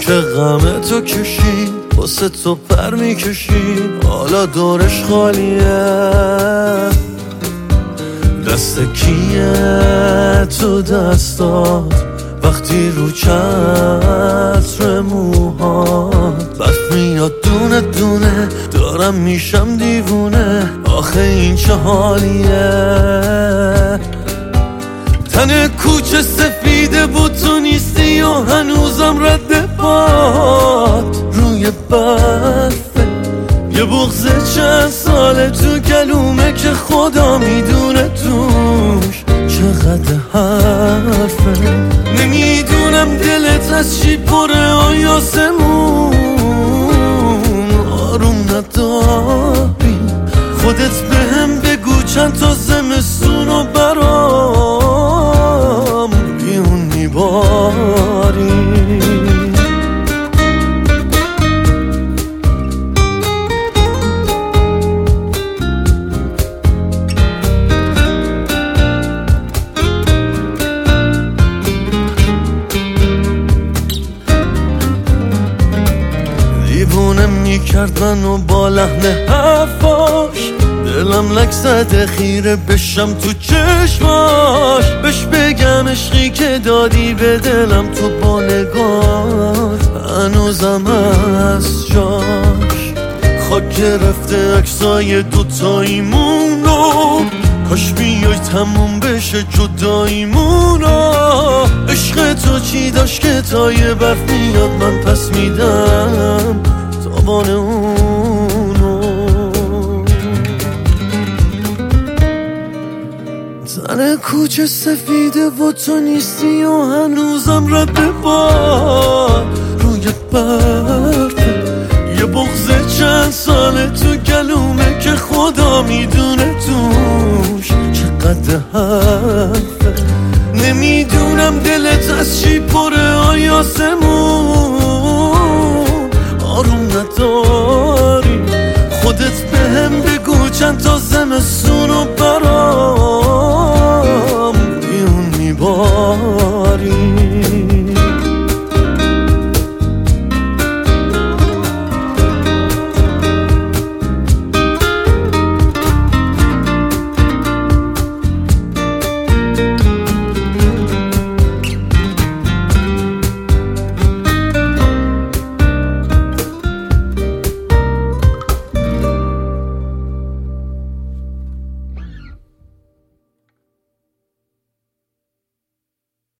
که غم تو کشید واسه تو پر میکشید، حالا دورش خالیه. دست کیه تو دستات وقتی رو چتر موهات برف میاد دونه دونه، دارم میشم دیوونه. آخه این چه حالیه؟ تن کوچه سفیده بود تو نیستی و هنوزم رد پات روی برفه. یه بغض چند ساله تو گلومه که خدا میدونه توش چقدر حرفه. نمیدونم دلت از چی پره آیاسمون، آروم نداری. خودت بهم بگو چند تا زمستون و برام بیون میباری. دیوونه میکرد منو با لحن حرفاش، دلم لک زده خیره بشم تو چشماش. بهش بگم عشقی که دادی به دلم تو با نگاه هنوزم از جاش. خاک گرفته عکسای دوتاییمونو، کاش بیای تموم بشه جداییمونو. عشق تو چی داشت که تا یه برف میاد من پس میدم تابان اونو. تن کوچه سفیده و تو نیستی و هنوزم رد باد روی برفه. یه بغض چند ساله تو گلومه که خدا میدونه توش چقدر حرفه. نمیدونم دلت از چی پره آیاسمون، آروم نداری. خودت بهم بگو چند تا زمستون و برام بیون میباری.